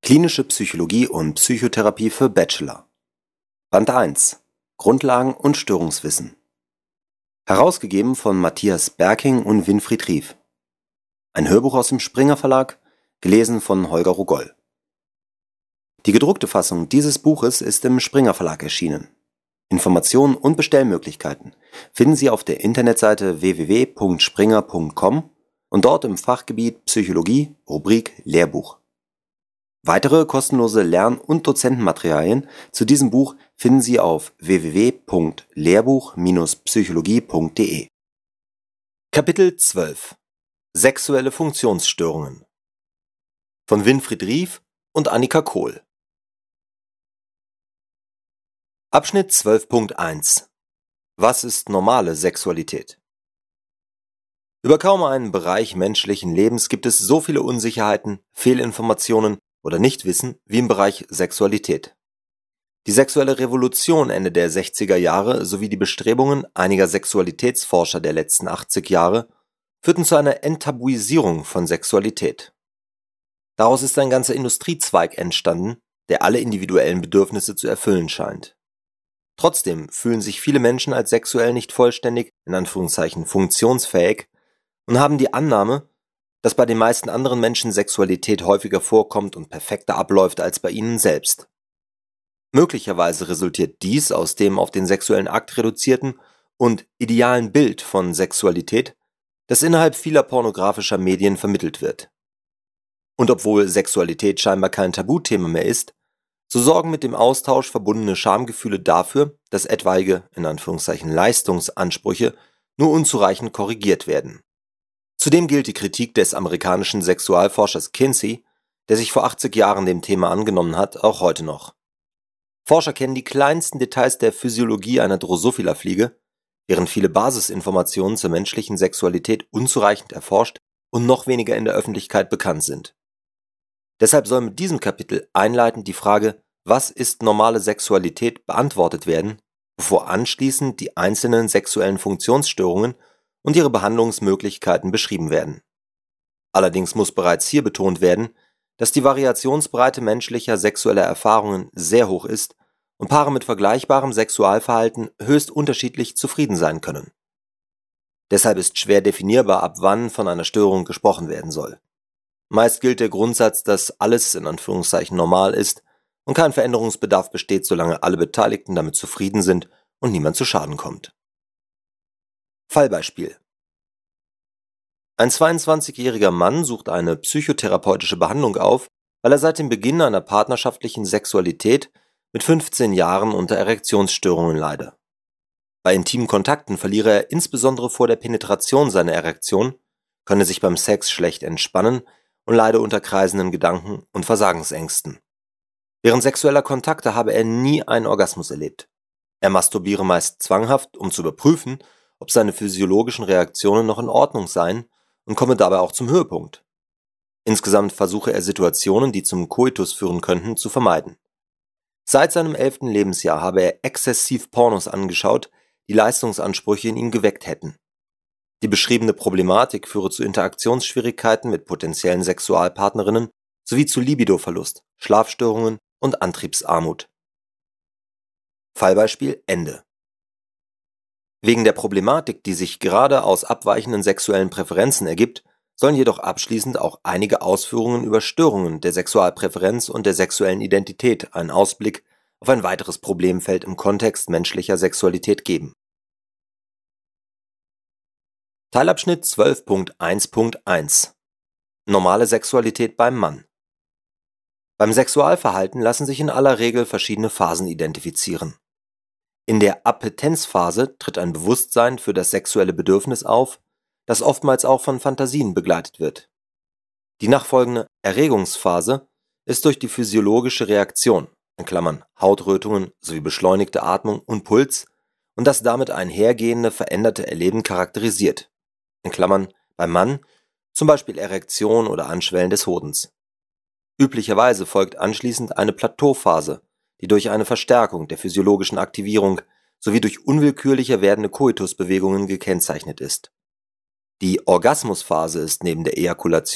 Klinische Psychologie und Psychotherapie für Bachelor. Band 1. Grundlagen und Störungswissen. Herausgegeben von Matthias Berking und Winfried Rief. Ein Hörbuch aus dem Springer Verlag, gelesen von Holger Rogoll. Die gedruckte Fassung dieses Buches ist im Springer Verlag erschienen. Informationen und Bestellmöglichkeiten finden Sie auf der Internetseite www.springer.com und dort im Fachgebiet Psychologie, Rubrik Lehrbuch. Weitere kostenlose Lern- und Dozentenmaterialien zu diesem Buch finden Sie auf www.lehrbuch-psychologie.de. Kapitel 12 Sexuelle Funktionsstörungen von Winfried Rief und Annika Kohl. Abschnitt 12.1 Was ist normale Sexualität? Über kaum einen Bereich menschlichen Lebens gibt es so viele Unsicherheiten, Fehlinformationen oder Nichtwissen wie im Bereich Sexualität. Die sexuelle Revolution Ende der 60er Jahre sowie die Bestrebungen einiger Sexualitätsforscher der letzten 80 Jahre führten zu einer Enttabuisierung von Sexualität. Daraus ist ein ganzer Industriezweig entstanden, der alle individuellen Bedürfnisse zu erfüllen scheint. Trotzdem fühlen sich viele Menschen als sexuell nicht vollständig, in Anführungszeichen funktionsfähig, und haben die Annahme, dass bei den meisten anderen Menschen Sexualität häufiger vorkommt und perfekter abläuft als bei ihnen selbst. Möglicherweise resultiert dies aus dem auf den sexuellen Akt reduzierten und idealen Bild von Sexualität, das innerhalb vieler pornografischer Medien vermittelt wird. Und obwohl Sexualität scheinbar kein Tabuthema mehr ist, so sorgen mit dem Austausch verbundene Schamgefühle dafür, dass etwaige, in Anführungszeichen Leistungsansprüche, nur unzureichend korrigiert werden. Zudem gilt die Kritik des amerikanischen Sexualforschers Kinsey, der sich vor 80 Jahren dem Thema angenommen hat, auch heute noch. Forscher kennen die kleinsten Details der Physiologie einer Drosophila-Fliege, während viele Basisinformationen zur menschlichen Sexualität unzureichend erforscht und noch weniger in der Öffentlichkeit bekannt sind. Deshalb soll mit diesem Kapitel einleitend die Frage, was ist normale Sexualität, beantwortet werden, bevor anschließend die einzelnen sexuellen Funktionsstörungen und ihre Behandlungsmöglichkeiten beschrieben werden. Allerdings muss bereits hier betont werden, dass die Variationsbreite menschlicher sexueller Erfahrungen sehr hoch ist und Paare mit vergleichbarem Sexualverhalten höchst unterschiedlich zufrieden sein können. Deshalb ist schwer definierbar, ab wann von einer Störung gesprochen werden soll. Meist gilt der Grundsatz, dass alles in Anführungszeichen normal ist und kein Veränderungsbedarf besteht, solange alle Beteiligten damit zufrieden sind und niemand zu Schaden kommt. Fallbeispiel: Ein 22-jähriger Mann sucht eine psychotherapeutische Behandlung auf, weil er seit dem Beginn einer partnerschaftlichen Sexualität mit 15 Jahren unter Erektionsstörungen leide. Bei intimen Kontakten verliere er insbesondere vor der Penetration seine Erektion, könne sich beim Sex schlecht entspannen und leide unter kreisenden Gedanken und Versagensängsten. Während sexueller Kontakte habe er nie einen Orgasmus erlebt. Er masturbiere meist zwanghaft, um zu überprüfen, ob seine physiologischen Reaktionen noch in Ordnung seien, und komme dabei auch zum Höhepunkt. Insgesamt versuche er Situationen, die zum Koitus führen könnten, zu vermeiden. Seit seinem 11. Lebensjahr habe er exzessiv Pornos angeschaut, die Leistungsansprüche in ihm geweckt hätten. Die beschriebene Problematik führe zu Interaktionsschwierigkeiten mit potenziellen Sexualpartnerinnen sowie zu Libidoverlust, Schlafstörungen und Antriebsarmut. Fallbeispiel Ende. Wegen der Problematik, die sich gerade aus abweichenden sexuellen Präferenzen ergibt, sollen jedoch abschließend auch einige Ausführungen über Störungen der Sexualpräferenz und der sexuellen Identität einen Ausblick auf ein weiteres Problemfeld im Kontext menschlicher Sexualität geben. Teilabschnitt 12.1.1 Normale Sexualität beim Mann. Beim Sexualverhalten lassen sich in aller Regel verschiedene Phasen identifizieren. In der Appetenzphase tritt ein Bewusstsein für das sexuelle Bedürfnis auf, das oftmals auch von Fantasien begleitet wird. Die nachfolgende Erregungsphase ist durch die physiologische Reaktion (Hautrötungen sowie beschleunigte Atmung und Puls) und das damit einhergehende veränderte Erleben charakterisiert (beim Mann zum Beispiel Erektion oder Anschwellen des Hodens). Üblicherweise folgt anschließend eine Plateauphase, die durch eine Verstärkung der physiologischen Aktivierung sowie durch unwillkürlicher werdende Koitusbewegungen gekennzeichnet ist. Die Orgasmusphase ist neben der Ejakulation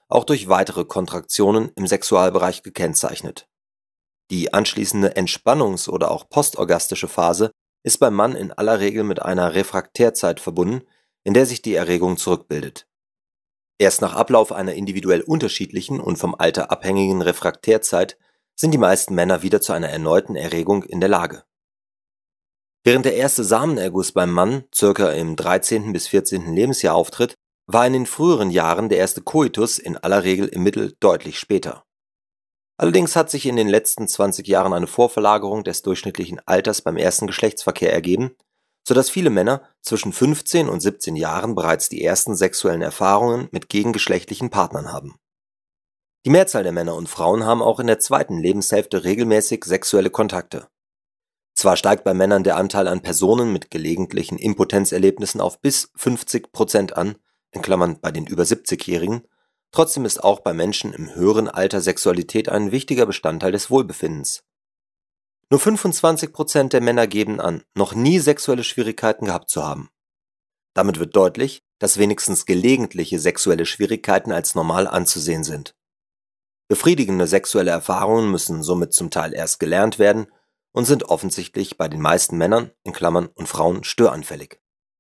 auch durch weitere Kontraktionen im Sexualbereich gekennzeichnet. Die anschließende Entspannungs- oder auch postorgastische Phase ist beim Mann in aller Regel mit einer Refraktärzeit verbunden, in der sich die Erregung zurückbildet. Erst nach Ablauf einer individuell unterschiedlichen und vom Alter abhängigen Refraktärzeit sind die meisten Männer wieder zu einer erneuten Erregung in der Lage. Während der erste Samenerguss beim Mann circa im 13. bis 14. Lebensjahr auftritt, war in den früheren Jahren der erste Koitus in aller Regel im Mittel deutlich später. Allerdings hat sich in den letzten 20 Jahren eine Vorverlagerung des durchschnittlichen Alters beim ersten Geschlechtsverkehr ergeben, sodass viele Männer zwischen 15 und 17 Jahren bereits die ersten sexuellen Erfahrungen mit gegengeschlechtlichen Partnern haben. Die Mehrzahl der Männer und Frauen haben auch in der zweiten Lebenshälfte regelmäßig sexuelle Kontakte. Zwar steigt bei Männern der Anteil an Personen mit gelegentlichen Impotenzerlebnissen auf bis 50% an, in Klammern bei den über 70-Jährigen, trotzdem ist auch bei Menschen im höheren Alter Sexualität ein wichtiger Bestandteil des Wohlbefindens. Nur 25% der Männer geben an, noch nie sexuelle Schwierigkeiten gehabt zu haben. Damit wird deutlich, dass wenigstens gelegentliche sexuelle Schwierigkeiten als normal anzusehen sind. Befriedigende sexuelle Erfahrungen müssen somit zum Teil erst gelernt werden und sind offensichtlich bei den meisten Männern in Klammern und Frauen störanfällig.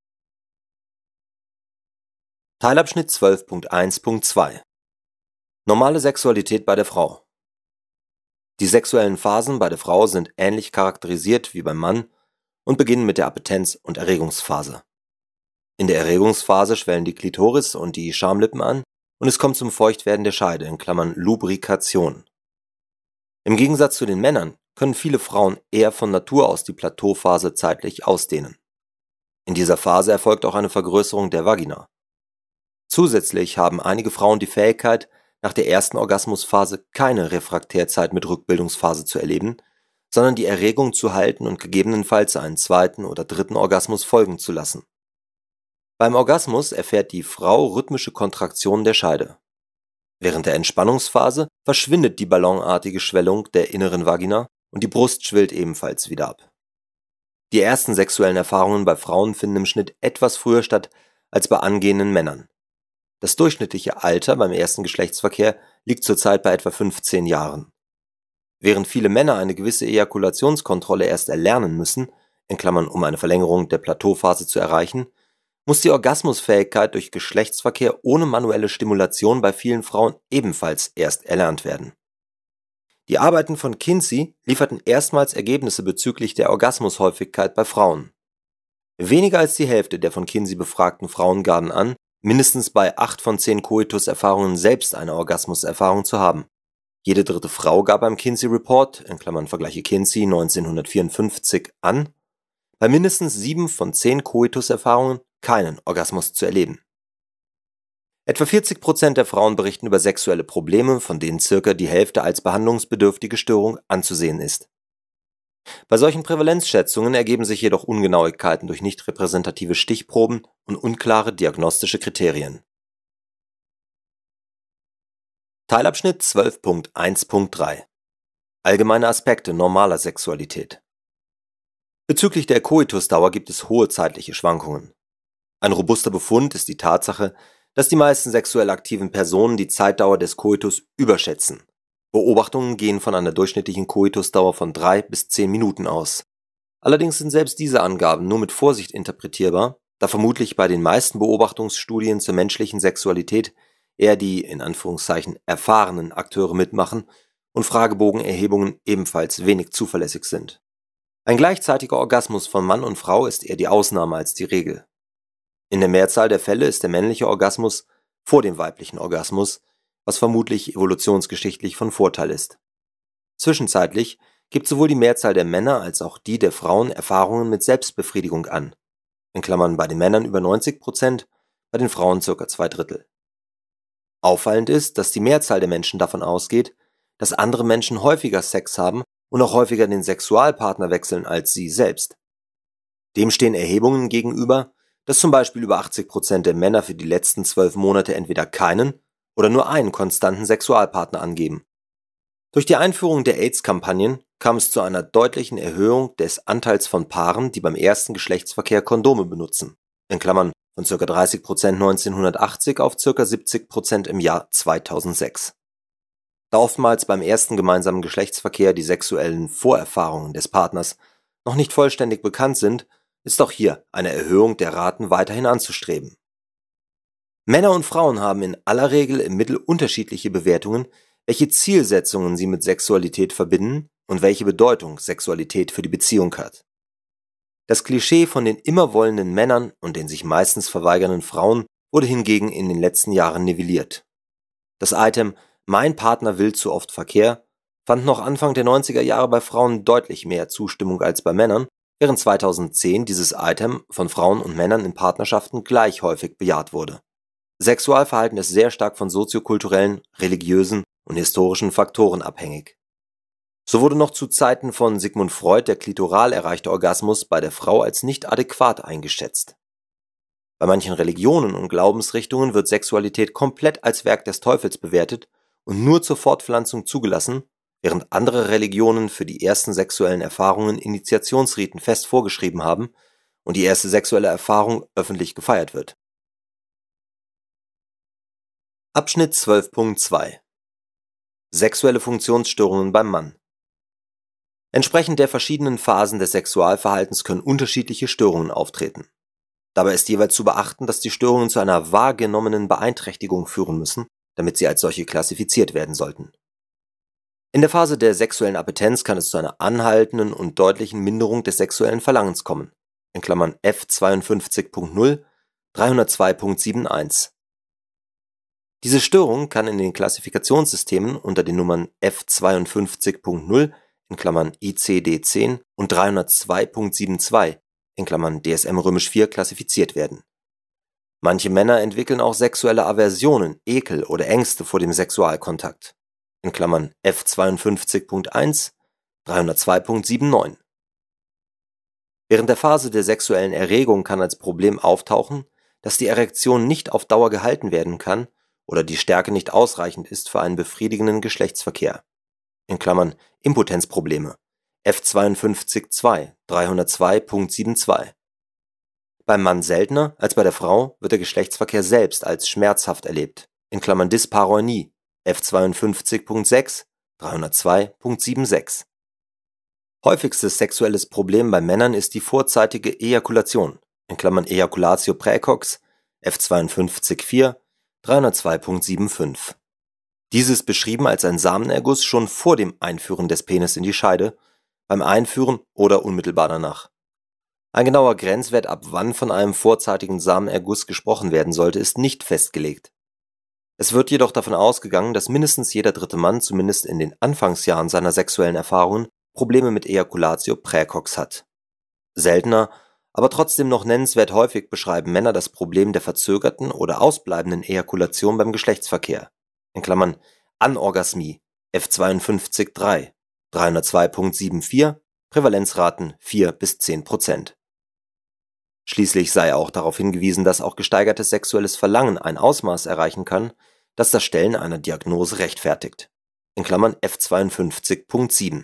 Teilabschnitt 12.1.2 Normale Sexualität bei der Frau. Die sexuellen Phasen bei der Frau sind ähnlich charakterisiert wie beim Mann und beginnen mit der Appetenz- und Erregungsphase. In der Erregungsphase schwellen die Klitoris und die Schamlippen an und es kommt zum Feuchtwerden der Scheide in Klammern Lubrikation. Im Gegensatz zu den Männern können viele Frauen eher von Natur aus die Plateauphase zeitlich ausdehnen. In dieser Phase erfolgt auch eine Vergrößerung der Vagina. Zusätzlich haben einige Frauen die Fähigkeit, nach der ersten Orgasmusphase keine Refraktärzeit mit Rückbildungsphase zu erleben, sondern die Erregung zu halten und gegebenenfalls einen zweiten oder dritten Orgasmus folgen zu lassen. Beim Orgasmus erfährt die Frau rhythmische Kontraktionen der Scheide. Während der Entspannungsphase verschwindet die ballonartige Schwellung der inneren Vagina und die Brust schwillt ebenfalls wieder ab. Die ersten sexuellen Erfahrungen bei Frauen finden im Schnitt etwas früher statt als bei angehenden Männern. Das durchschnittliche Alter beim ersten Geschlechtsverkehr liegt zurzeit bei etwa 15 Jahren. Während viele Männer eine gewisse Ejakulationskontrolle erst erlernen müssen, in Klammern um eine Verlängerung der Plateauphase zu erreichen, muss die Orgasmusfähigkeit durch Geschlechtsverkehr ohne manuelle Stimulation bei vielen Frauen ebenfalls erst erlernt werden. Die Arbeiten von Kinsey lieferten erstmals Ergebnisse bezüglich der Orgasmushäufigkeit bei Frauen. Weniger als die Hälfte der von Kinsey befragten Frauen gaben an, mindestens bei 8 von 10 Koitus-Erfahrungen selbst eine Orgasmuserfahrung zu haben. Jede dritte Frau gab beim Kinsey Report, in Klammern Vergleiche Kinsey 1954, an, bei mindestens 7 von 10 Koitus-Erfahrungen keinen Orgasmus zu erleben. Etwa 40% der Frauen berichten über sexuelle Probleme, von denen circa die Hälfte als behandlungsbedürftige Störung anzusehen ist. Bei solchen Prävalenzschätzungen ergeben sich jedoch Ungenauigkeiten durch nicht repräsentative Stichproben und unklare diagnostische Kriterien. Teilabschnitt 12.1.3 Allgemeine Aspekte normaler Sexualität. Bezüglich der Koitusdauer gibt es hohe zeitliche Schwankungen. Ein robuster Befund ist die Tatsache, dass die meisten sexuell aktiven Personen die Zeitdauer des Koitus überschätzen. Beobachtungen gehen von einer durchschnittlichen Koitusdauer von 3 bis 10 Minuten aus. Allerdings sind selbst diese Angaben nur mit Vorsicht interpretierbar, da vermutlich bei den meisten Beobachtungsstudien zur menschlichen Sexualität eher die, in Anführungszeichen, erfahrenen Akteure mitmachen und Fragebogenerhebungen ebenfalls wenig zuverlässig sind. Ein gleichzeitiger Orgasmus von Mann und Frau ist eher die Ausnahme als die Regel. In der Mehrzahl der Fälle ist der männliche Orgasmus vor dem weiblichen Orgasmus, was vermutlich evolutionsgeschichtlich von Vorteil ist. Zwischenzeitlich gibt sowohl die Mehrzahl der Männer als auch die der Frauen Erfahrungen mit Selbstbefriedigung an, in Klammern bei den Männern über 90%, bei den Frauen ca. 2/3. Auffallend ist, dass die Mehrzahl der Menschen davon ausgeht, dass andere Menschen häufiger Sex haben und auch häufiger den Sexualpartner wechseln als sie selbst. Dem stehen Erhebungen gegenüber, dass zum Beispiel über 80% der Männer für die letzten 12 Monate entweder keinen oder nur einen konstanten Sexualpartner angeben. Durch die Einführung der AIDS-Kampagnen kam es zu einer deutlichen Erhöhung des Anteils von Paaren, die beim ersten Geschlechtsverkehr Kondome benutzen, in Klammern von ca. 30% 1980 auf ca. 70% im Jahr 2006. Da oftmals beim ersten gemeinsamen Geschlechtsverkehr die sexuellen Vorerfahrungen des Partners noch nicht vollständig bekannt sind, ist auch hier eine Erhöhung der Raten weiterhin anzustreben. Männer und Frauen haben in aller Regel im Mittel unterschiedliche Bewertungen, welche Zielsetzungen sie mit Sexualität verbinden und welche Bedeutung Sexualität für die Beziehung hat. Das Klischee von den immer wollenden Männern und den sich meistens verweigernden Frauen wurde hingegen in den letzten Jahren nivelliert. Das Item „Mein Partner will zu oft Verkehr“ fand noch Anfang der 90er Jahre bei Frauen deutlich mehr Zustimmung als bei Männern, während 2010 dieses Item von Frauen und Männern in Partnerschaften gleich häufig bejaht wurde. Sexualverhalten ist sehr stark von soziokulturellen, religiösen und historischen Faktoren abhängig. So wurde noch zu Zeiten von Sigmund Freud der klitoral erreichte Orgasmus bei der Frau als nicht adäquat eingeschätzt. Bei manchen Religionen und Glaubensrichtungen wird Sexualität komplett als Werk des Teufels bewertet und nur zur Fortpflanzung zugelassen, während andere Religionen für die ersten sexuellen Erfahrungen Initiationsriten fest vorgeschrieben haben und die erste sexuelle Erfahrung öffentlich gefeiert wird. Abschnitt 12.2 Sexuelle Funktionsstörungen beim Mann. Entsprechend der verschiedenen Phasen des Sexualverhaltens können unterschiedliche Störungen auftreten. Dabei ist jeweils zu beachten, dass die Störungen zu einer wahrgenommenen Beeinträchtigung führen müssen, damit sie als solche klassifiziert werden sollten. In der Phase der sexuellen Appetenz kann es zu einer anhaltenden und deutlichen Minderung des sexuellen Verlangens kommen, in Klammern F52.0, 302.71. Diese Störung kann in den Klassifikationssystemen unter den Nummern F52.0 in Klammern ICD-10 und 302.72 in Klammern DSM IV klassifiziert werden. Manche Männer entwickeln auch sexuelle Aversionen, Ekel oder Ängste vor dem Sexualkontakt in Klammern F52.1, 302.79. Während der Phase der sexuellen Erregung kann als Problem auftauchen, dass die Erektion nicht auf Dauer gehalten werden kann oder die Stärke nicht ausreichend ist für einen befriedigenden Geschlechtsverkehr in Klammern Impotenzprobleme F52.2, 302.72. Beim Mann seltener als bei der Frau wird der Geschlechtsverkehr selbst als schmerzhaft erlebt, in Klammern Dyspareunie F52.6, 302.76. Häufigstes sexuelles Problem bei Männern ist die vorzeitige Ejakulation, in Klammern Ejaculatio praecox F52.4, 302.75. Dieses beschrieben als ein Samenerguss schon vor dem Einführen des Penis in die Scheide, beim Einführen oder unmittelbar danach. Ein genauer Grenzwert, ab wann von einem vorzeitigen Samenerguss gesprochen werden sollte, ist nicht festgelegt. Es wird jedoch davon ausgegangen, dass mindestens jeder dritte Mann zumindest in den Anfangsjahren seiner sexuellen Erfahrungen Probleme mit Ejaculatio praecox hat. Seltener, aber trotzdem noch nennenswert häufig beschreiben Männer das Problem der verzögerten oder ausbleibenden Ejakulation beim Geschlechtsverkehr, in Klammern Anorgasmie F52.3, 302.74, Prävalenzraten 4-10%. Schließlich sei auch darauf hingewiesen, dass auch gesteigertes sexuelles Verlangen ein Ausmaß erreichen kann, das das Stellen einer Diagnose rechtfertigt, in Klammern F52.7.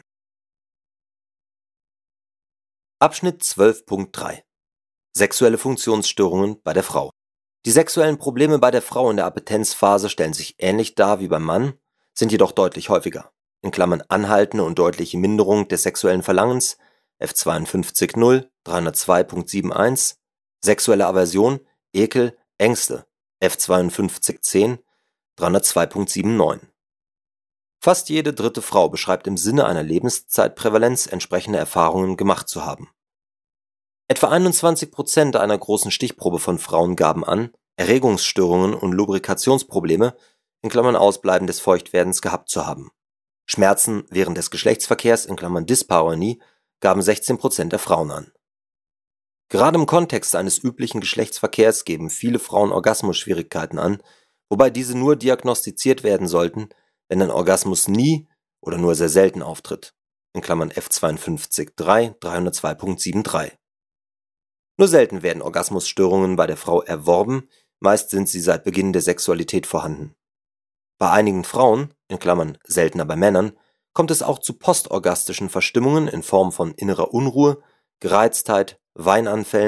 Abschnitt 12.3 Sexuelle Funktionsstörungen bei der Frau. Die sexuellen Probleme bei der Frau in der Appetenzphase stellen sich ähnlich dar wie beim Mann, sind jedoch deutlich häufiger, in Klammern anhaltende und deutliche Minderung des sexuellen Verlangens F52.0, 302.71, sexuelle Aversion, Ekel, Ängste F52.10, 302.79. Fast jede dritte Frau beschreibt im Sinne einer Lebenszeitprävalenz entsprechende Erfahrungen gemacht zu haben. Etwa 21% einer großen Stichprobe von Frauen gaben an, Erregungsstörungen und Lubrikationsprobleme in Klammern Ausbleiben des Feuchtwerdens gehabt zu haben. Schmerzen während des Geschlechtsverkehrs in Klammern Dyspareunie gaben 16% der Frauen an. Gerade im Kontext eines üblichen Geschlechtsverkehrs geben viele Frauen Orgasmusschwierigkeiten an, wobei diese nur diagnostiziert werden sollten, wenn ein Orgasmus nie oder nur sehr selten auftritt, in Klammern F52.3, 302.73. Nur selten werden Orgasmusstörungen bei der Frau erworben, meist sind sie seit Beginn der Sexualität vorhanden. Bei einigen Frauen, in Klammern seltener bei Männern, kommt es auch zu postorgastischen Verstimmungen in Form von innerer Unruhe, Gereiztheit, Weinanfällen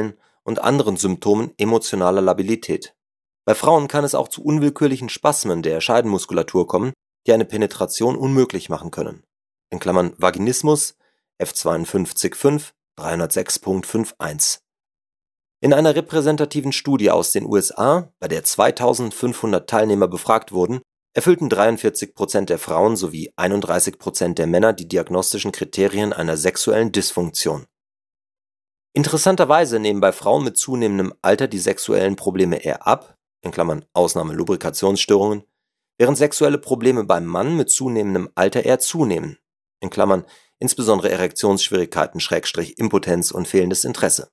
und anderen Symptomen emotionaler Labilität. Bei Frauen kann es auch zu unwillkürlichen Spasmen der Scheidenmuskulatur kommen, die eine Penetration unmöglich machen können. In Klammern Vaginismus F52.5 306.51. In einer repräsentativen Studie aus den USA, bei der 2500 Teilnehmer befragt wurden, erfüllten 43% der Frauen sowie 31% der Männer die diagnostischen Kriterien einer sexuellen Dysfunktion. Interessanterweise nehmen bei Frauen mit zunehmendem Alter die sexuellen Probleme eher ab, in Klammern Ausnahme Lubrikationsstörungen, während sexuelle Probleme beim Mann mit zunehmendem Alter eher zunehmen, in Klammern insbesondere Erektionsschwierigkeiten, Impotenz und fehlendes Interesse.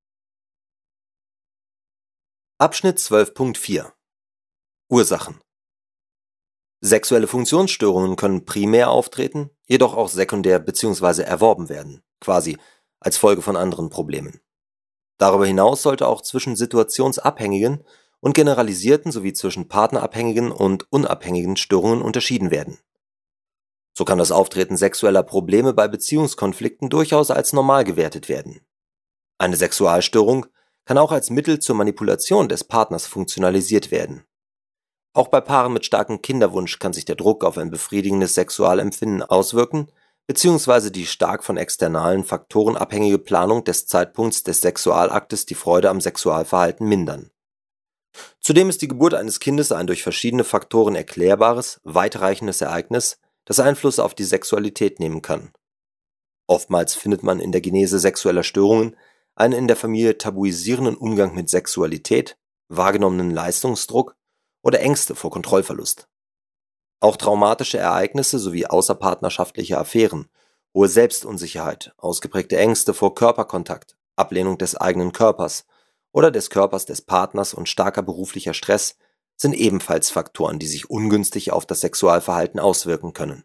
Abschnitt 12.4 Ursachen. Sexuelle Funktionsstörungen können primär auftreten, jedoch auch sekundär bzw. erworben werden, quasi als Folge von anderen Problemen. Darüber hinaus sollte auch zwischen situationsabhängigen und generalisierten sowie zwischen partnerabhängigen und unabhängigen Störungen unterschieden werden. So kann das Auftreten sexueller Probleme bei Beziehungskonflikten durchaus als normal gewertet werden. Eine Sexualstörung kann auch als Mittel zur Manipulation des Partners funktionalisiert werden. Auch bei Paaren mit starkem Kinderwunsch kann sich der Druck auf ein befriedigendes Sexualempfinden auswirken, beziehungsweise die stark von externalen Faktoren abhängige Planung des Zeitpunkts des Sexualaktes die Freude am Sexualverhalten mindern. Zudem ist die Geburt eines Kindes ein durch verschiedene Faktoren erklärbares, weitreichendes Ereignis, das Einfluss auf die Sexualität nehmen kann. Oftmals findet man in der Genese sexueller Störungen einen in der Familie tabuisierenden Umgang mit Sexualität, wahrgenommenen Leistungsdruck oder Ängste vor Kontrollverlust. Auch traumatische Ereignisse sowie außerpartnerschaftliche Affären, hohe Selbstunsicherheit, ausgeprägte Ängste vor Körperkontakt, Ablehnung des eigenen Körpers oder des Körpers des Partners und starker beruflicher Stress sind ebenfalls Faktoren, die sich ungünstig auf das Sexualverhalten auswirken können.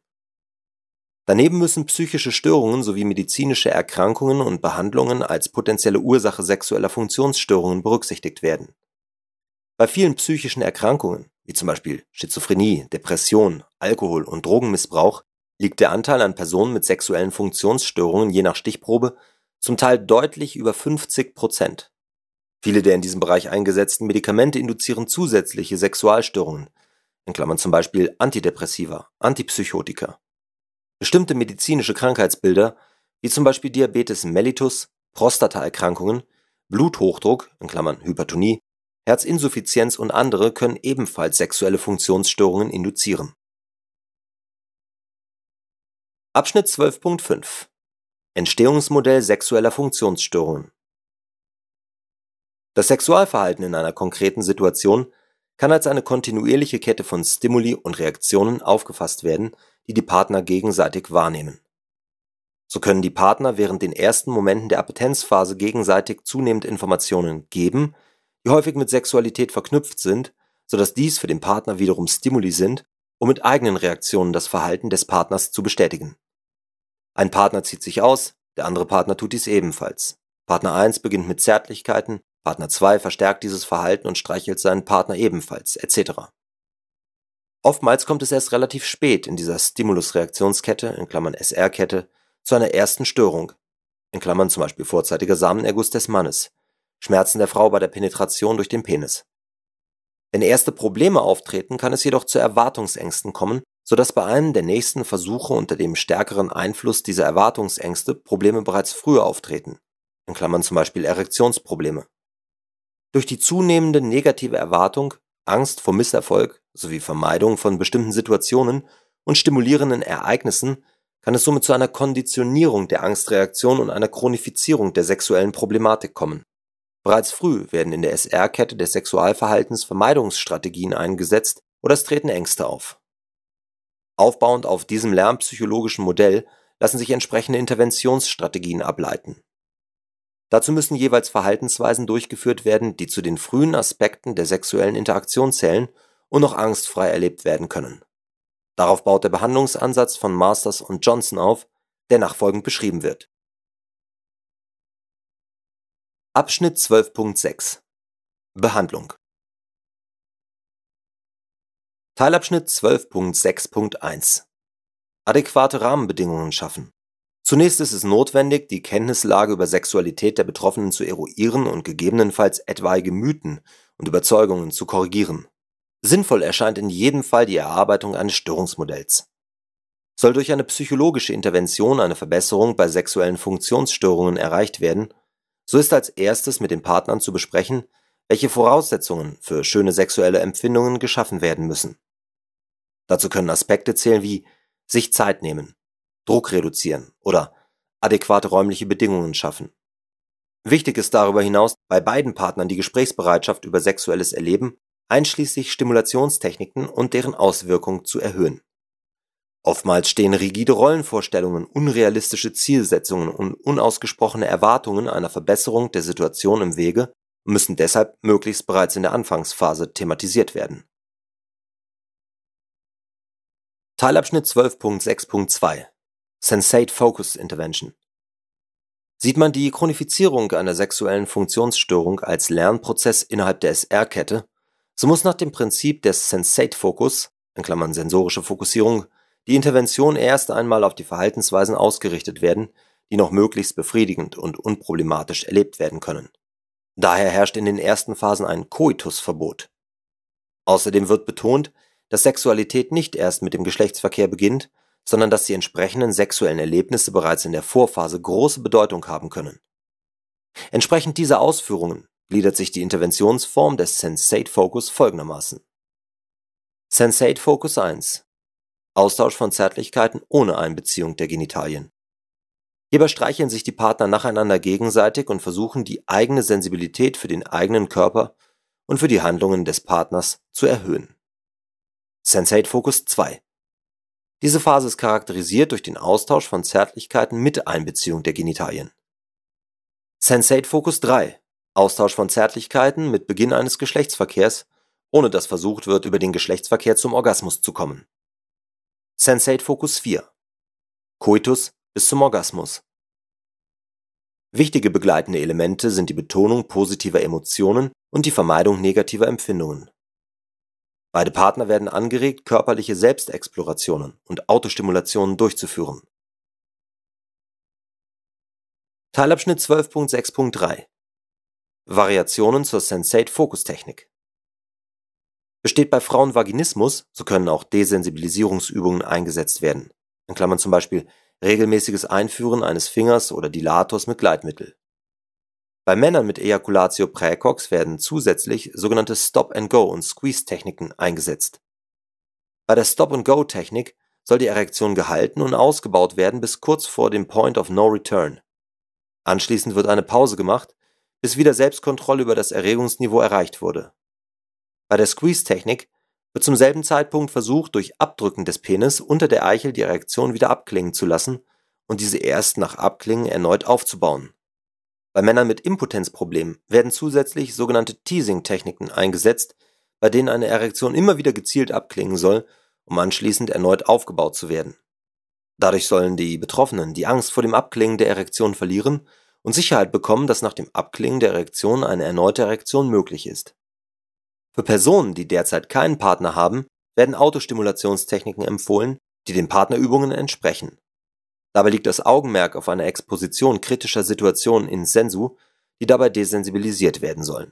Daneben müssen psychische Störungen sowie medizinische Erkrankungen und Behandlungen als potenzielle Ursache sexueller Funktionsstörungen berücksichtigt werden. Bei vielen psychischen Erkrankungen, wie zum Beispiel Schizophrenie, Depression, Alkohol- und Drogenmissbrauch, liegt der Anteil an Personen mit sexuellen Funktionsstörungen je nach Stichprobe zum Teil deutlich über 50%. Viele der in diesem Bereich eingesetzten Medikamente induzieren zusätzliche Sexualstörungen, in Klammern zum Beispiel Antidepressiva, Antipsychotika. Bestimmte medizinische Krankheitsbilder, wie zum Beispiel Diabetes mellitus, Prostataerkrankungen, Bluthochdruck, in Klammern Hypertonie, Herzinsuffizienz und andere können ebenfalls sexuelle Funktionsstörungen induzieren. Abschnitt 12.5 Entstehungsmodell sexueller Funktionsstörungen. Das Sexualverhalten in einer konkreten Situation kann als eine kontinuierliche Kette von Stimuli und Reaktionen aufgefasst werden, die die Partner gegenseitig wahrnehmen. So können die Partner während den ersten Momenten der Appetenzphase gegenseitig zunehmend Informationen geben, die häufig mit Sexualität verknüpft sind, sodass dies für den Partner wiederum Stimuli sind, um mit eigenen Reaktionen das Verhalten des Partners zu bestätigen. Ein Partner zieht sich aus, der andere Partner tut dies ebenfalls. Partner 1 beginnt mit Zärtlichkeiten, Partner 2 verstärkt dieses Verhalten und streichelt seinen Partner ebenfalls, etc. Oftmals kommt es erst relativ spät in dieser Stimulus-Reaktionskette, in Klammern SR-Kette, zu einer ersten Störung, in Klammern zum Beispiel vorzeitiger Samenerguss des Mannes, Schmerzen der Frau bei der Penetration durch den Penis. Wenn erste Probleme auftreten, kann es jedoch zu Erwartungsängsten kommen, sodass bei einem der nächsten Versuche unter dem stärkeren Einfluss dieser Erwartungsängste Probleme bereits früher auftreten, in Klammern zum Beispiel Erektionsprobleme. Durch die zunehmende negative Erwartung, Angst vor Misserfolg sowie Vermeidung von bestimmten Situationen und stimulierenden Ereignissen kann es somit zu einer Konditionierung der Angstreaktion und einer Chronifizierung der sexuellen Problematik kommen. Bereits früh werden in der SR-Kette des Sexualverhaltens Vermeidungsstrategien eingesetzt oder es treten Ängste auf. Aufbauend auf diesem lernpsychologischen Modell lassen sich entsprechende Interventionsstrategien ableiten. Dazu müssen jeweils Verhaltensweisen durchgeführt werden, die zu den frühen Aspekten der sexuellen Interaktion zählen und noch angstfrei erlebt werden können. Darauf baut der Behandlungsansatz von Masters und Johnson auf, der nachfolgend beschrieben wird. Abschnitt 12.6 Behandlung. Teilabschnitt 12.6.1 Adäquate Rahmenbedingungen schaffen. Zunächst ist es notwendig, die Kenntnislage über Sexualität der Betroffenen zu eruieren und gegebenenfalls etwaige Mythen und Überzeugungen zu korrigieren. Sinnvoll erscheint in jedem Fall die Erarbeitung eines Störungsmodells. Soll durch eine psychologische Intervention eine Verbesserung bei sexuellen Funktionsstörungen erreicht werden, so ist als erstes mit den Partnern zu besprechen, welche Voraussetzungen für schöne sexuelle Empfindungen geschaffen werden müssen. Dazu können Aspekte zählen wie sich Zeit nehmen, Druck reduzieren oder adäquate räumliche Bedingungen schaffen. Wichtig ist darüber hinaus, bei beiden Partnern die Gesprächsbereitschaft über sexuelles Erleben, einschließlich Stimulationstechniken und deren Auswirkung zu erhöhen. Oftmals stehen rigide Rollenvorstellungen, unrealistische Zielsetzungen und unausgesprochene Erwartungen einer Verbesserung der Situation im Wege und müssen deshalb möglichst bereits in der Anfangsphase thematisiert werden. Teilabschnitt 12.6.2 Sensate Focus Intervention. Sieht man die Chronifizierung einer sexuellen Funktionsstörung als Lernprozess innerhalb der SR-Kette, so muss nach dem Prinzip des Sensate Focus (sensorische Fokussierung) die Intervention erst einmal auf die Verhaltensweisen ausgerichtet werden, die noch möglichst befriedigend und unproblematisch erlebt werden können. Daher herrscht in den ersten Phasen ein Koitusverbot. Außerdem wird betont, dass Sexualität nicht erst mit dem Geschlechtsverkehr beginnt, sondern dass die entsprechenden sexuellen Erlebnisse bereits in der Vorphase große Bedeutung haben können. Entsprechend dieser Ausführungen gliedert sich die Interventionsform des Sensate Focus folgendermaßen: Sensate Focus 1 Austausch von Zärtlichkeiten ohne Einbeziehung der Genitalien. Hierbei streicheln sich die Partner nacheinander gegenseitig und versuchen, die eigene Sensibilität für den eigenen Körper und für die Handlungen des Partners zu erhöhen. Sensate Focus 2 Diese Phase ist charakterisiert durch den Austausch von Zärtlichkeiten mit Einbeziehung der Genitalien. Sensate Focus 3 Austausch von Zärtlichkeiten mit Beginn eines Geschlechtsverkehrs, ohne dass versucht wird, über den Geschlechtsverkehr zum Orgasmus zu kommen. Sensate Focus 4 Koitus bis zum Orgasmus. Wichtige begleitende Elemente sind die Betonung positiver Emotionen und die Vermeidung negativer Empfindungen. Beide Partner werden angeregt, körperliche Selbstexplorationen und Autostimulationen durchzuführen. Teilabschnitt 12.6.3 Variationen zur Sensate Focus Technik. Besteht bei Frauen Vaginismus, so können auch Desensibilisierungsübungen eingesetzt werden, zum Beispiel regelmäßiges Einführen eines Fingers oder Dilators mit Gleitmittel. Bei Männern mit Ejaculatio praecox werden zusätzlich sogenannte Stop-and-Go- und Squeeze-Techniken eingesetzt. Bei der Stop-and-Go-Technik soll die Erektion gehalten und ausgebaut werden bis kurz vor dem Point of No Return. Anschließend wird eine Pause gemacht, bis wieder Selbstkontrolle über das Erregungsniveau erreicht wurde. Bei der Squeeze-Technik wird zum selben Zeitpunkt versucht, durch Abdrücken des Penis unter der Eichel die Erektion wieder abklingen zu lassen und diese erst nach Abklingen erneut aufzubauen. Bei Männern mit Impotenzproblemen werden zusätzlich sogenannte Teasing-Techniken eingesetzt, bei denen eine Erektion immer wieder gezielt abklingen soll, um anschließend erneut aufgebaut zu werden. Dadurch sollen die Betroffenen die Angst vor dem Abklingen der Erektion verlieren und Sicherheit bekommen, dass nach dem Abklingen der Erektion eine erneute Erektion möglich ist. Für Personen, die derzeit keinen Partner haben, werden Autostimulationstechniken empfohlen, die den Partnerübungen entsprechen. Dabei liegt das Augenmerk auf einer Exposition kritischer Situationen in sensu, die dabei desensibilisiert werden sollen.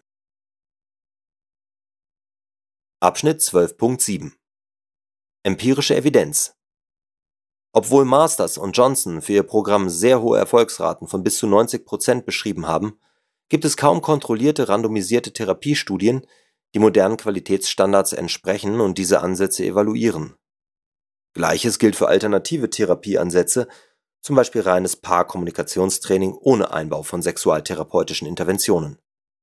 Abschnitt 12.7 Empirische Evidenz. Obwohl Masters und Johnson für ihr Programm sehr hohe Erfolgsraten von bis zu 90% beschrieben haben, gibt es kaum kontrollierte randomisierte Therapiestudien, die modernen Qualitätsstandards entsprechen und diese Ansätze evaluieren. Gleiches gilt für alternative Therapieansätze, zum Beispiel reines Paarkommunikationstraining ohne Einbau von sexualtherapeutischen Interventionen.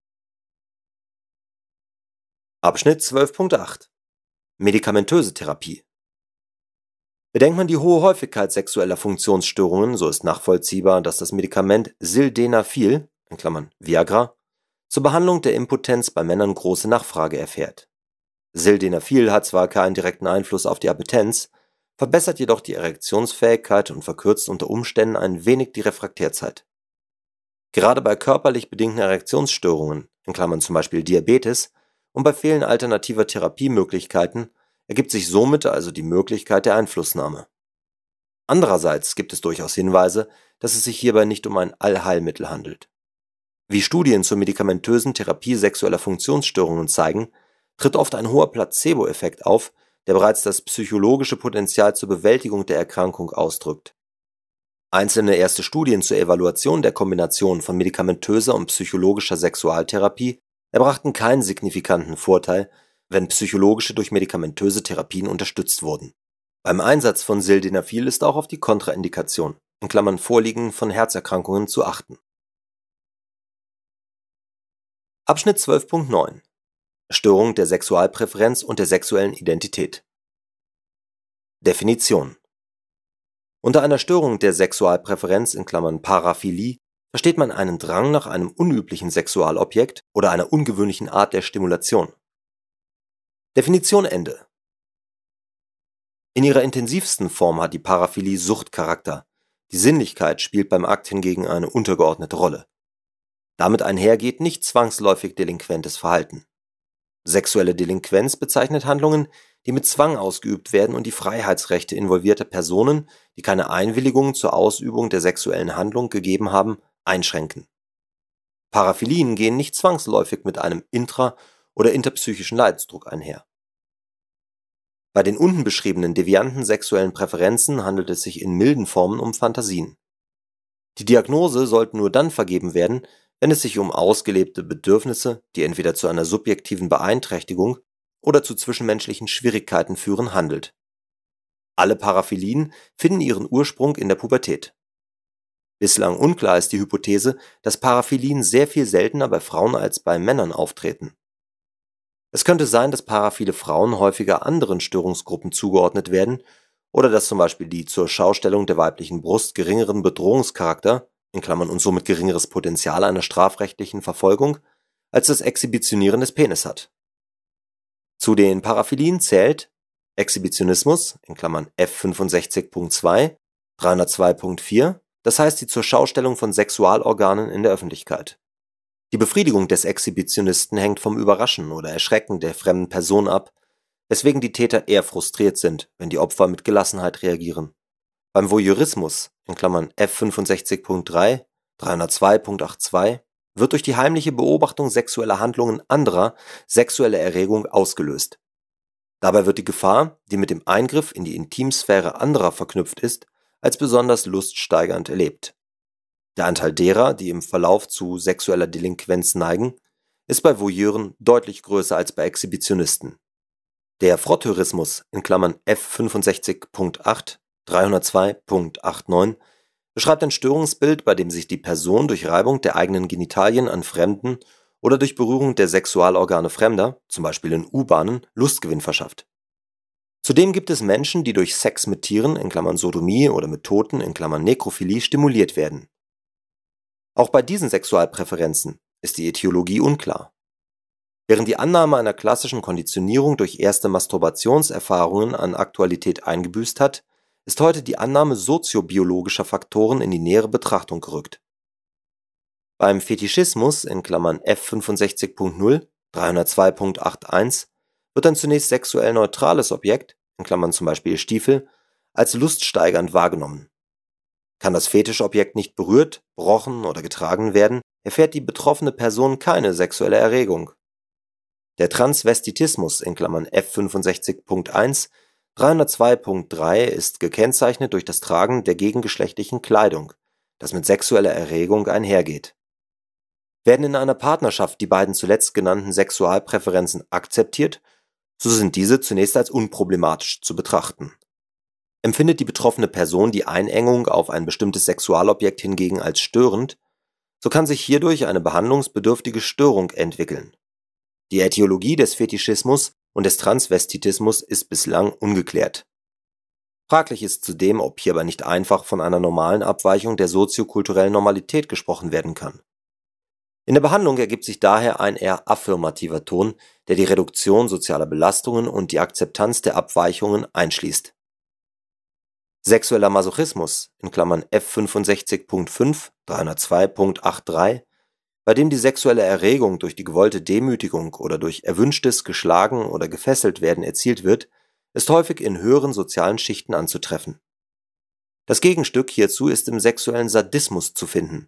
Abschnitt 12.8 Medikamentöse Therapie. Bedenkt man die hohe Häufigkeit sexueller Funktionsstörungen, so ist nachvollziehbar, dass das Medikament Sildenafil (Viagra) zur Behandlung der Impotenz bei Männern große Nachfrage erfährt. Sildenafil hat zwar keinen direkten Einfluss auf die Appetenz, verbessert jedoch die Erektionsfähigkeit und verkürzt unter Umständen ein wenig die Refraktärzeit. Gerade bei körperlich bedingten Erektionsstörungen (zum Beispiel Diabetes) und bei Fehlen alternativer Therapiemöglichkeiten ergibt sich somit also die Möglichkeit der Einflussnahme. Andererseits gibt es durchaus Hinweise, dass es sich hierbei nicht um ein Allheilmittel handelt. Wie Studien zur medikamentösen Therapie sexueller Funktionsstörungen zeigen, tritt oft ein hoher Placebo-Effekt auf, der bereits das psychologische Potenzial zur Bewältigung der Erkrankung ausdrückt. Einzelne erste Studien zur Evaluation der Kombination von medikamentöser und psychologischer Sexualtherapie erbrachten keinen signifikanten Vorteil, wenn psychologische durch medikamentöse Therapien unterstützt wurden. Beim Einsatz von Sildenafil ist auch auf die Kontraindikation (Vorliegen von Herzerkrankungen) zu achten. Abschnitt 12.9 Störung der Sexualpräferenz und der sexuellen Identität. Definition: Unter einer Störung der Sexualpräferenz (Paraphilie) versteht man einen Drang nach einem unüblichen Sexualobjekt oder einer ungewöhnlichen Art der Stimulation. Definition Ende. In ihrer intensivsten Form hat die Paraphilie Suchtcharakter, die Sinnlichkeit spielt beim Akt hingegen eine untergeordnete Rolle. Damit einhergeht nicht zwangsläufig delinquentes Verhalten. Sexuelle Delinquenz bezeichnet Handlungen, die mit Zwang ausgeübt werden und die Freiheitsrechte involvierter Personen, die keine Einwilligung zur Ausübung der sexuellen Handlung gegeben haben, einschränken. Paraphilien gehen nicht zwangsläufig mit einem intra- oder interpsychischen Leidensdruck einher. Bei den unten beschriebenen devianten sexuellen Präferenzen handelt es sich in milden Formen um Phantasien. Die Diagnose sollte nur dann vergeben werden, wenn es sich um ausgelebte Bedürfnisse, die entweder zu einer subjektiven Beeinträchtigung oder zu zwischenmenschlichen Schwierigkeiten führen, handelt. Alle Paraphilien finden ihren Ursprung in der Pubertät. Bislang unklar ist die Hypothese, dass Paraphilien sehr viel seltener bei Frauen als bei Männern auftreten. Es könnte sein, dass paraphile Frauen häufiger anderen Störungsgruppen zugeordnet werden oder dass zum Beispiel die zur Schaustellung der weiblichen Brust geringeren Bedrohungscharakter und somit geringeres Potenzial einer strafrechtlichen Verfolgung als das Exhibitionieren des Penis hat. Zu den Paraphilien zählt Exhibitionismus F65.2, 302.4, das heißt die zur Schaustellung von Sexualorganen in der Öffentlichkeit. Die Befriedigung des Exhibitionisten hängt vom Überraschen oder Erschrecken der fremden Person ab, weswegen die Täter eher frustriert sind, wenn die Opfer mit Gelassenheit reagieren. Beim Voyeurismus F65.3, 302.82 wird durch die heimliche Beobachtung sexueller Handlungen anderer sexuelle Erregung ausgelöst. Dabei wird die Gefahr, die mit dem Eingriff in die Intimsphäre anderer verknüpft ist, als besonders luststeigernd erlebt. Der Anteil derer, die im Verlauf zu sexueller Delinquenz neigen, ist bei Voyeuren deutlich größer als bei Exhibitionisten. Der Frotteurismus F65.8, 302.89 beschreibt ein Störungsbild, bei dem sich die Person durch Reibung der eigenen Genitalien an Fremden oder durch Berührung der Sexualorgane Fremder, zum Beispiel in U-Bahnen, Lustgewinn verschafft. Zudem gibt es Menschen, die durch Sex mit Tieren (Sodomie) oder mit Toten (Nekrophilie) stimuliert werden. Auch bei diesen Sexualpräferenzen ist die Ätiologie unklar. Während die Annahme einer klassischen Konditionierung durch erste Masturbationserfahrungen an Aktualität eingebüßt hat, ist heute die Annahme soziobiologischer Faktoren in die nähere Betrachtung gerückt. Beim Fetischismus F65.0, 302.81 wird ein zunächst sexuell neutrales Objekt (zum Beispiel Stiefel) als luststeigernd wahrgenommen. Kann das Fetischobjekt nicht berührt, berochen oder getragen werden, erfährt die betroffene Person keine sexuelle Erregung. Der Transvestitismus F65.1, 302.3 ist gekennzeichnet durch das Tragen der gegengeschlechtlichen Kleidung, das mit sexueller Erregung einhergeht. Werden in einer Partnerschaft die beiden zuletzt genannten Sexualpräferenzen akzeptiert, so sind diese zunächst als unproblematisch zu betrachten. Empfindet die betroffene Person die Einengung auf ein bestimmtes Sexualobjekt hingegen als störend, so kann sich hierdurch eine behandlungsbedürftige Störung entwickeln. Die Ätiologie des Fetischismus und des Transvestitismus ist bislang ungeklärt. Fraglich ist zudem, ob hierbei nicht einfach von einer normalen Abweichung der soziokulturellen Normalität gesprochen werden kann. In der Behandlung ergibt sich daher ein eher affirmativer Ton, der die Reduktion sozialer Belastungen und die Akzeptanz der Abweichungen einschließt. Sexueller Masochismus F65.5, 302.83, bei dem die sexuelle Erregung durch die gewollte Demütigung oder durch erwünschtes Geschlagen oder gefesselt werden erzielt wird, ist häufig in höheren sozialen Schichten anzutreffen. Das Gegenstück hierzu ist im sexuellen Sadismus zu finden,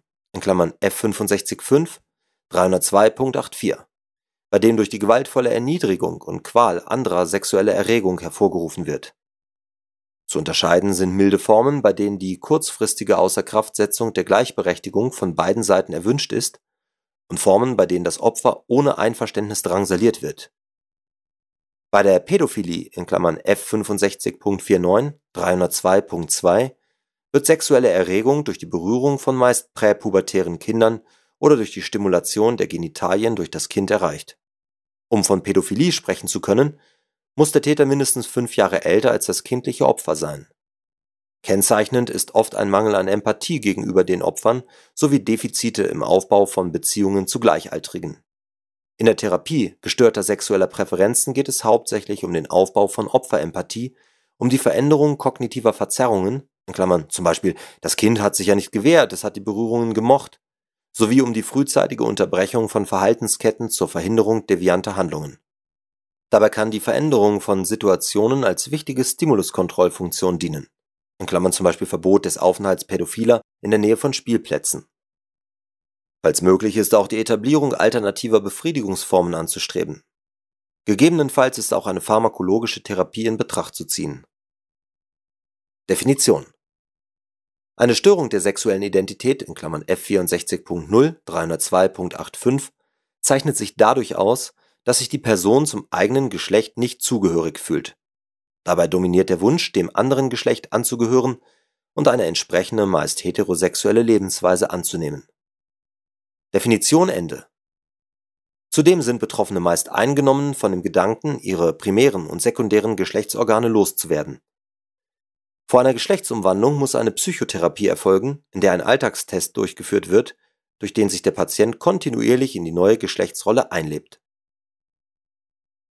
F65.5, 302.84, bei dem durch die gewaltvolle Erniedrigung und Qual anderer sexuelle Erregung hervorgerufen wird. Zu unterscheiden sind milde Formen, bei denen die kurzfristige Außerkraftsetzung der Gleichberechtigung von beiden Seiten erwünscht ist, und Formen, bei denen das Opfer ohne Einverständnis drangsaliert wird. Bei der Pädophilie F65.49, 302.2 wird sexuelle Erregung durch die Berührung von meist präpubertären Kindern oder durch die Stimulation der Genitalien durch das Kind erreicht. Um von Pädophilie sprechen zu können, muss der Täter mindestens 5 Jahre älter als das kindliche Opfer sein. Kennzeichnend ist oft ein Mangel an Empathie gegenüber den Opfern sowie Defizite im Aufbau von Beziehungen zu Gleichaltrigen. In der Therapie gestörter sexueller Präferenzen geht es hauptsächlich um den Aufbau von Opferempathie, um die Veränderung kognitiver Verzerrungen, zum Beispiel, das Kind hat sich ja nicht gewehrt, es hat die Berührungen gemocht, sowie um die frühzeitige Unterbrechung von Verhaltensketten zur Verhinderung devianter Handlungen. Dabei kann die Veränderung von Situationen als wichtige Stimuluskontrollfunktion dienen, zum Beispiel Verbot des Aufenthalts Pädophiler in der Nähe von Spielplätzen. Falls möglich ist auch die Etablierung alternativer Befriedigungsformen anzustreben. Gegebenenfalls ist auch eine pharmakologische Therapie in Betracht zu ziehen. Definition: Eine Störung der sexuellen Identität F64.0, 302.85 zeichnet sich dadurch aus, dass sich die Person zum eigenen Geschlecht nicht zugehörig fühlt. Dabei dominiert der Wunsch, dem anderen Geschlecht anzugehören und eine entsprechende, meist heterosexuelle Lebensweise anzunehmen. Definition Ende. Zudem sind Betroffene meist eingenommen von dem Gedanken, ihre primären und sekundären Geschlechtsorgane loszuwerden. Vor einer Geschlechtsumwandlung muss eine Psychotherapie erfolgen, in der ein Alltagstest durchgeführt wird, durch den sich der Patient kontinuierlich in die neue Geschlechtsrolle einlebt.